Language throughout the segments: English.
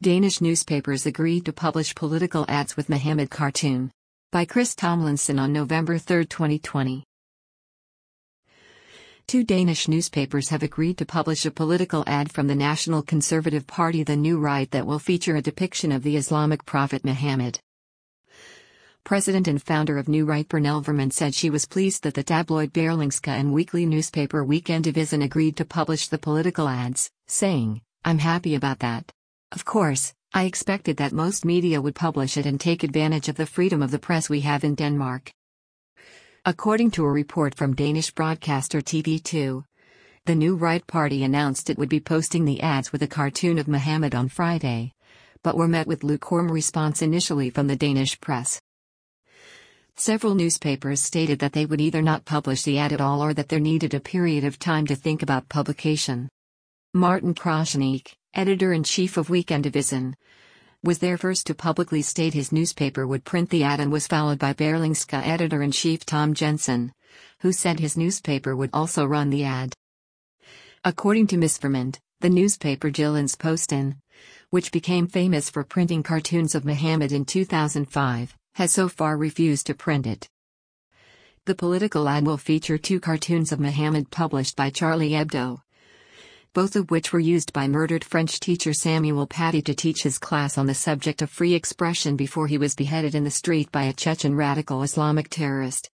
Danish newspapers agreed to publish political ads with Mohammed cartoon. By Chris Tomlinson on November 3, 2020. Two Danish newspapers have agreed to publish a political ad from the National Conservative Party The New Right that will feature a depiction of the Islamic prophet Muhammad. President and founder of New Right Pernille Vermund said she was pleased that the tabloid Berlingske and weekly newspaper Weekendavisen agreed to publish the political ads, saying, "I'm happy about that. Of course, I expected that most media would publish it and take advantage of the freedom of the press we have in Denmark." According to a report from Danish broadcaster TV2, the New Right Party announced it would be posting the ads with a cartoon of Muhammad on Friday, but were met with lukewarm response initially from the Danish press. Several newspapers stated that they would either not publish the ad at all or that there needed a period of time to think about publication. Martin Krasniqi, editor-in-chief of Weekendavisen, was there first to publicly state his newspaper would print the ad and was followed by Berlingske editor-in-chief Tom Jensen, who said his newspaper would also run the ad. According to Ms. Vermund, the newspaper Jyllands-Posten, which became famous for printing cartoons of Muhammad in 2005, has so far refused to print it. The political ad will feature two cartoons of Muhammad published by Charlie Hebdo, both of which were used by murdered French teacher Samuel Paty to teach his class on the subject of free expression before he was beheaded in the street by a Chechen radical Islamic terrorist.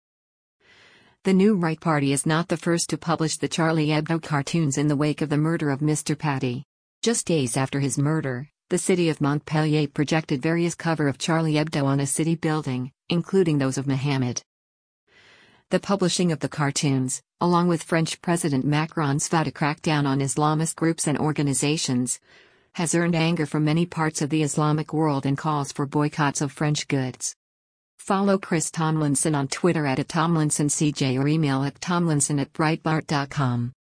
The New Right Party is not the first to publish the Charlie Hebdo cartoons in the wake of the murder of Mr. Paty. Just days after his murder, the city of Montpellier projected various covers of Charlie Hebdo on a city building, including those of Muhammad. The publishing of the cartoons, along with French President Macron's vow to crack down on Islamist groups and organizations, has earned anger from many parts of the Islamic world and calls for boycotts of French goods. Follow Chris Tomlinson on Twitter @TomlinsonCJ or email at tomlinson@breitbart.com.